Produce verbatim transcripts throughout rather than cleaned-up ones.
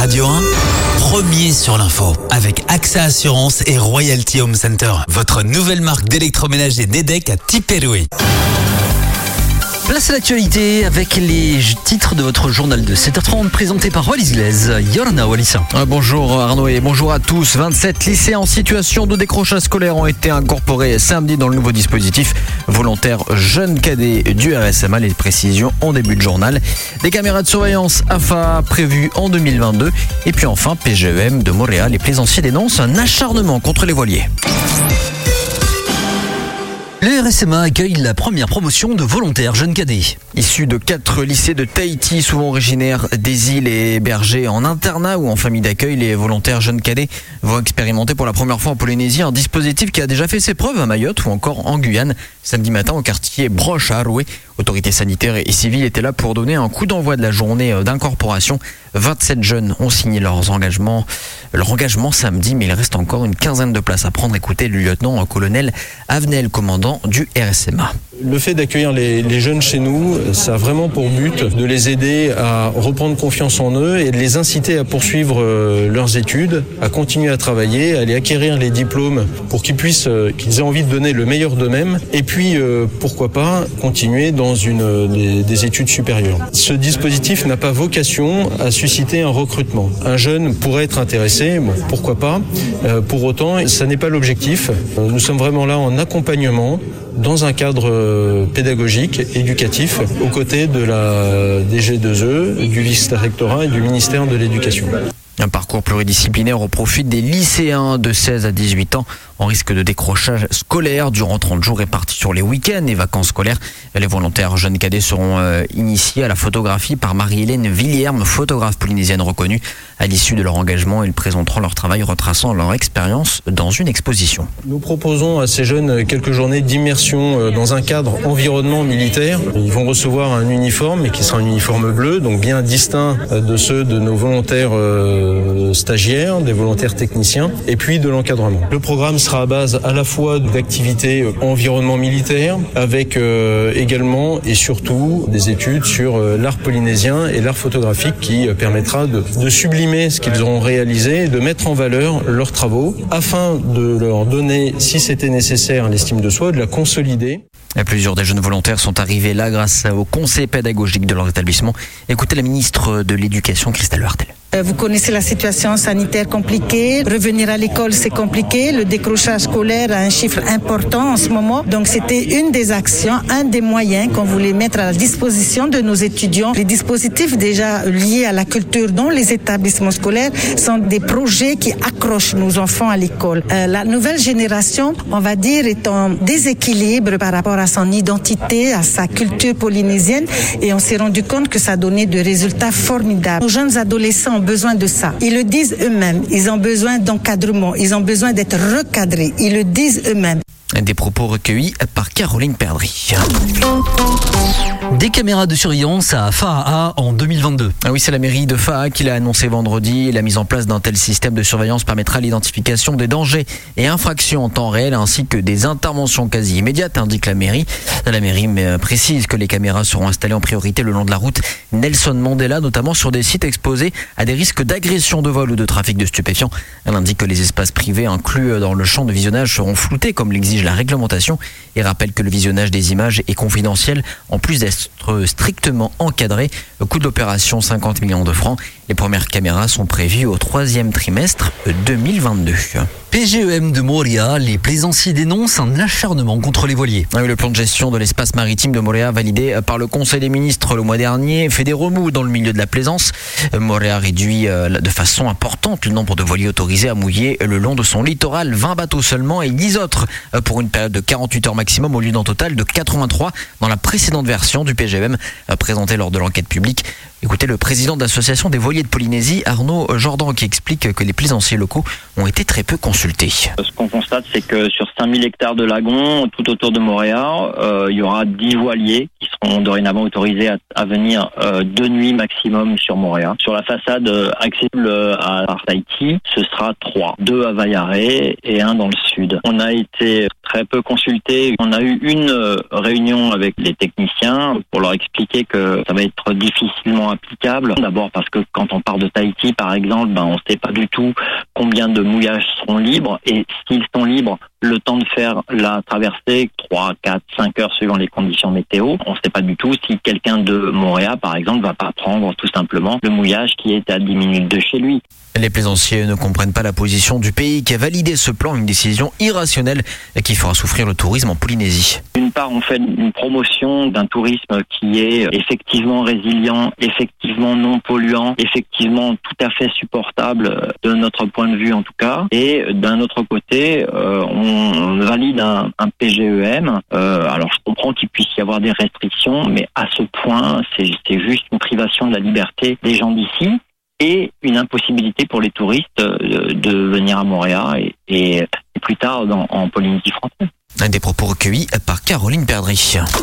Radio un, premier sur l'info, avec AXA Assurance et Royalty Home Center, votre nouvelle marque d'électroménager Nedec à Tiperoué. Place à l'actualité avec les titres de votre journal de sept heures trente présenté par Wallis Glaise. Yorna Wallissa. Bonjour Arnaud et bonjour à tous. vingt-sept lycéens en situation de décrochage scolaire ont été incorporés samedi dans le nouveau dispositif volontaire jeunes cadets du R S M A. Les précisions en début de journal. Des caméras de surveillance A F A prévues en deux mille vingt-deux. Et puis enfin, P G E M de Montréal, les plaisanciers dénoncent un acharnement contre les voiliers. Le R S M A accueille la première promotion de volontaires jeunes cadets. Issus de quatre lycées de Tahiti, souvent originaires des îles et hébergés en internat ou en famille d'accueil, les volontaires jeunes cadets vont expérimenter pour la première fois en Polynésie un dispositif qui a déjà fait ses preuves à Mayotte ou encore en Guyane. Samedi matin au quartier Broche à Aroué, autorités sanitaires et civiles étaient là pour donner un coup d'envoi de la journée d'incorporation. vingt-sept jeunes ont signé leurs engagements, leur engagement samedi, mais il reste encore une quinzaine de places à prendre. Écoutez le lieutenant-colonel Avenel, commandant du R S M A. Le fait d'accueillir les, les jeunes chez nous, ça a vraiment pour but de les aider à reprendre confiance en eux et de les inciter à poursuivre euh, leurs études, à continuer à travailler, à aller acquérir les diplômes pour qu'ils puissent, euh, qu'ils aient envie de donner le meilleur d'eux-mêmes et puis, euh, pourquoi pas, continuer dans une, des, des études supérieures. Ce dispositif n'a pas vocation à susciter un recrutement. Un jeune pourrait être intéressé, bon, pourquoi pas. Euh, pour autant, ça n'est pas l'objectif. Euh, nous sommes vraiment là en accompagnement, dans un cadre pédagogique, éducatif, aux côtés de la D G deux E, du vice-rectorat et du ministère de l'Éducation. Un parcours pluridisciplinaire au profit des lycéens de seize à dix-huit ans en risque de décrochage scolaire durant trente jours répartis sur les week-ends et vacances scolaires. Les volontaires jeunes cadets seront euh, initiés à la photographie par Marie-Hélène Villierme, photographe polynésienne reconnue. À l'issue de leur engagement, ils présenteront leur travail retraçant leur expérience dans une exposition. Nous proposons à ces jeunes quelques journées d'immersion dans un cadre environnement militaire. Ils vont recevoir un uniforme qui sera un uniforme bleu, donc bien distinct de ceux de nos volontaires euh, stagiaires, des volontaires techniciens, et puis de l'encadrement. Le programme sera à base à la fois d'activités environnement militaire, avec euh, également et surtout des études sur euh, l'art polynésien et l'art photographique qui euh, permettra de, de sublimer ce qu'ils auront réalisé et de mettre en valeur leurs travaux afin de leur donner, si c'était nécessaire, l'estime de soi, de la consolider. Et plusieurs des jeunes volontaires sont arrivés là grâce au conseil pédagogique de leur établissement. Écoutez la ministre de l'Éducation, Christelle Huartel. Vous connaissez la situation sanitaire compliquée. Revenir à l'école, c'est compliqué. Le décrochage scolaire a un chiffre important en ce moment. Donc, c'était une des actions, un des moyens qu'on voulait mettre à la disposition de nos étudiants. Les dispositifs déjà liés à la culture dans les établissements scolaires sont des projets qui accrochent nos enfants à l'école. Euh, la nouvelle génération, on va dire, est en déséquilibre par rapport à son identité, à sa culture polynésienne. Et on s'est rendu compte que ça donnait des résultats formidables. Nos jeunes adolescents ont besoin de ça. Ils le disent eux-mêmes. Ils ont besoin d'encadrement. Ils ont besoin d'être recadrés. Ils le disent eux-mêmes. Des propos recueillis par Caroline Perdry. Des caméras de surveillance à Fa'a en deux mille vingt-deux. Ah oui, c'est la mairie de Fa'a qui l'a annoncé vendredi. La mise en place d'un tel système de surveillance permettra l'identification des dangers et infractions en temps réel ainsi que des interventions quasi immédiates, indique la mairie. La mairie précise que les caméras seront installées en priorité le long de la route Nelson Mandela, notamment sur des sites exposés à des risques d'agression, de vol ou de trafic de stupéfiants. Elle indique que les espaces privés inclus dans le champ de visionnage seront floutés comme l'exige la réglementation et rappelle que le visionnage des images est confidentiel en plus d'être strictement encadré. Le coût de l'opération, cinquante millions de francs. Les premières caméras sont prévues au troisième trimestre deux mille vingt-deux. P G E M de Montréal, les plaisanciers dénoncent un acharnement contre les voiliers. Le plan de gestion de l'espace maritime de Montréal, validé par le Conseil des ministres le mois dernier, fait des remous dans le milieu de la plaisance. Montréal réduit de façon importante le nombre de voiliers autorisés à mouiller le long de son littoral. vingt bateaux seulement et dix autres pour une période de quarante-huit heures maximum au lieu d'un total de quatre-vingt-trois dans la précédente version du P G E M présentée lors de l'enquête publique. Écoutez le président de l'association des voiliers de Polynésie, Arnaud Jordan, qui explique que les plaisanciers locaux ont été très peu consultés. consultés. Ce qu'on constate, c'est que sur cinq mille hectares de lagons, tout autour de Mooréa, euh, il y aura dix voiliers qui seront dorénavant autorisés à, à venir euh, deux nuits maximum sur Mooréa. Sur la façade euh, accessible à Tahiti, ce sera trois. Deux à Vaiaré et un dans le sud. On a été très peu consultés. On a eu une euh, réunion avec les techniciens pour leur expliquer que ça va être difficilement applicable. D'abord parce que quand on part de Tahiti, par exemple, ben, on ne sait pas du tout combien de mouillages seront libres et s'ils sont libres, le temps de faire la traversée, trois, quatre, cinq heures suivant les conditions météo. On ne sait pas du tout si quelqu'un de Mooréa, par exemple, va pas prendre tout simplement le mouillage qui est à dix minutes de chez lui. Les plaisanciers ne comprennent pas la position du pays qui a validé ce plan, une décision irrationnelle qui fera souffrir le tourisme en Polynésie. D'une part, on fait une promotion d'un tourisme qui est effectivement résilient, effectivement non polluant, effectivement tout à fait supportable de notre point de vue en tout cas. Et d'un autre côté, euh, on valide un, un P G E M. Euh, alors je comprends qu'il puisse y avoir des restrictions, mais à ce point, c'est, c'est juste une privation de la liberté des gens d'ici. Et une impossibilité pour les touristes de, de venir à Mooréa et, et, et plus tard dans, en Polynésie française. Des propos recueillis par Caroline Perdry.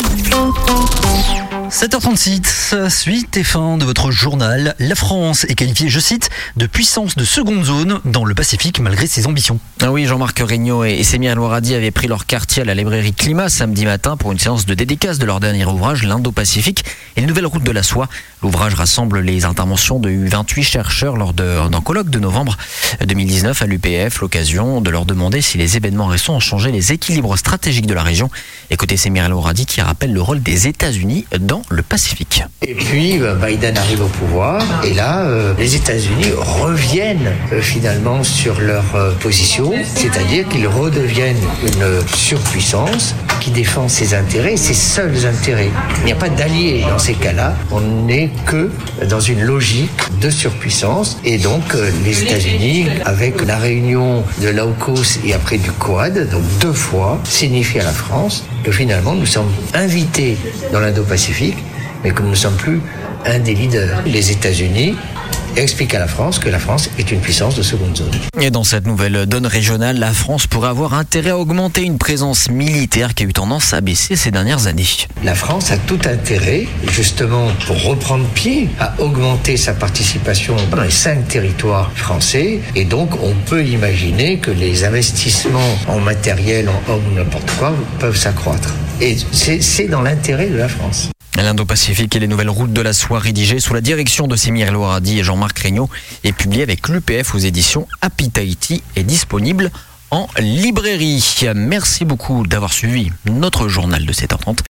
sept heures trente-six, suite et fin de votre journal. La France est qualifiée, je cite, de puissance de seconde zone dans le Pacifique malgré ses ambitions. Ah oui, Jean-Marc Regnault et Semir El Ouaradi avaient pris leur quartier à la librairie Climat samedi matin pour une séance de dédicace de leur dernier ouvrage, l'Indo-Pacifique et les nouvelles routes de la soie. L'ouvrage rassemble les interventions de vingt-huit chercheurs lors de, d'un colloque de novembre deux mille dix-neuf à l'U P F, l'occasion de leur demander si les événements récents ont changé les équilibres stratégiques de la région. Écoutez Semir El Ouaradi qui rappelle le rôle des États-Unis dans le Pacifique. Et puis Biden arrive au pouvoir et là euh, les États-Unis reviennent euh, finalement sur leur euh, position, c'est-à-dire qu'ils redeviennent une surpuissance qui défend ses intérêts, ses seuls intérêts. Il n'y a pas d'alliés dans ces cas-là, on n'est que dans une logique de surpuissance et donc euh, les États-Unis avec la réunion de l'AUKUS et après du Quad, donc deux fois, signifie à la France que finalement nous sommes invités dans l'Indo-Pacifique mais que nous ne sommes plus un des leaders. Les États-Unis expliquent à la France que la France est une puissance de seconde zone. Et dans cette nouvelle donne régionale, la France pourrait avoir intérêt à augmenter une présence militaire qui a eu tendance à baisser ces dernières années. La France a tout intérêt, justement, pour reprendre pied, à augmenter sa participation dans les cinq territoires français. Et donc, on peut imaginer que les investissements en matériel, en hommes, n'importe quoi, peuvent s'accroître. Et c'est, c'est dans l'intérêt de la France. L'Indo-Pacifique et les nouvelles routes de la soie rédigées sous la direction de Semir El Ouaradi et Jean-Marc Regnault et publié avec l'U P F aux éditions Happy Tahiti est disponible en librairie. Merci beaucoup d'avoir suivi notre journal de sept heures trente.